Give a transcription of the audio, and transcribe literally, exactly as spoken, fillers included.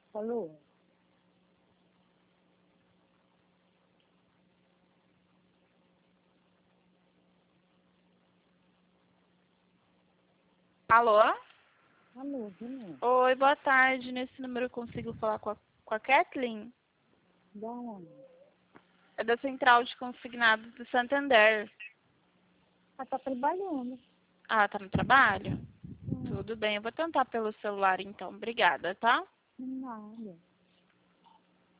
Falou. Alô? Alô, Juninho. Oi, boa tarde. Nesse número eu consigo falar com a, com a Kathleen? Da onde? É da Central de Consignados do Santander. Ela tá trabalhando. Ah, tá no trabalho? Hum, Tudo bem, eu vou tentar pelo celular então. Obrigada, tá? nada.